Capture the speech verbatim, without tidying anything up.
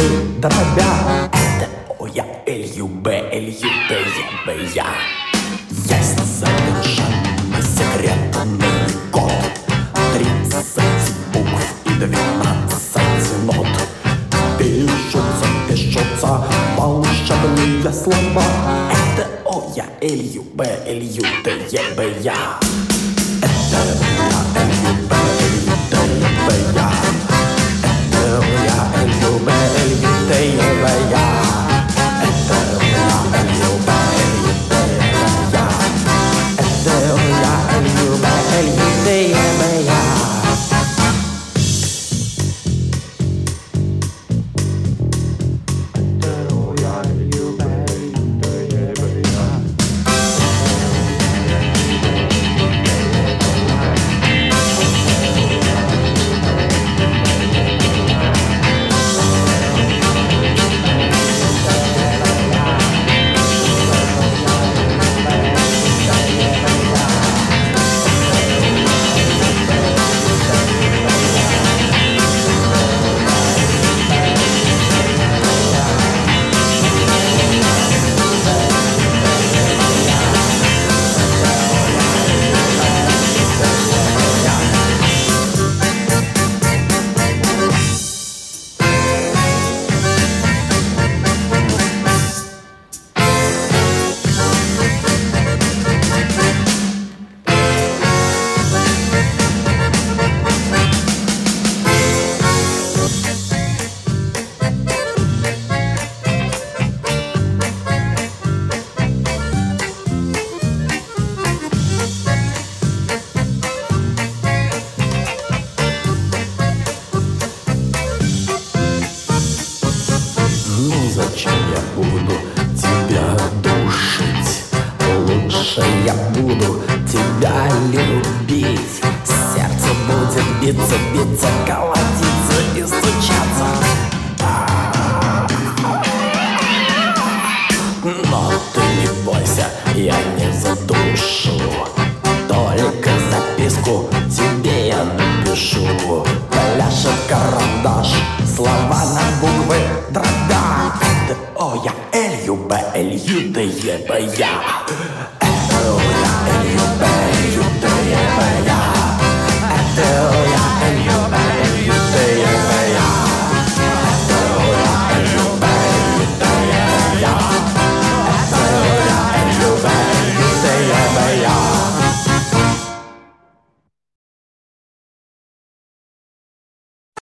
дробя. Это О, я, Л, Ю, Б, Л, Ю, Д, Е, Б, Я. Есть совершенный секретный код, тридцать букв и двенадцать нот. Пишутся, пишутся волшебные слова. Это О, я, Л, Ю, Б, Л, Ю, Д, Е, Б, Я. Это я, Л, Ю, Б, Л, Ю, Д, Е, Б, Я. Это я, Л, Ю, Б, Л, Ю, Д, Е, Б, Я. Это я, Л, Ю, Б, Л, Ю, Д, Е, Б, Я. Это я, Л, Ю, Б, Л, Ю, Д, Е, Б, Я. Зачем я буду тебя душить? Лучше я буду тебя любить. Сердце будет биться, биться, колотиться и стучаться. Но ты не бойся, я не задушу. Только записку тебе я напишу. Пляшет карандаш, слова на буквы дробя. О, я, Л, Ю, Б, Л, Ю, Д, Е, Б, Я.